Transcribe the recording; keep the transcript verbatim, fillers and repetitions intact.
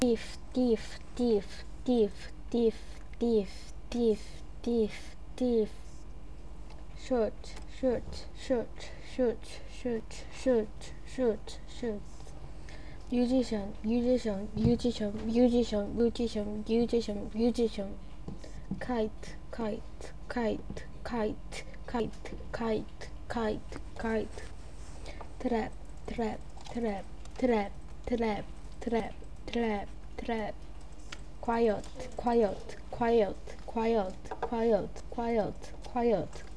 thief, thief, thief, thief, thief, thief, thief, thief, thief. Shoot, shoot, shoot, shoot, shoot, shoot, shoot, shoot. Musician, musician, musician, musician, musician, musician, musician. Kite, kite, kite, kite, kite, kite, kite, kite. Trap, trap, trap, trap, trap, trap, trap, trap. Quiet, quiet, quiet, quiet, quiet, quiet, quiet.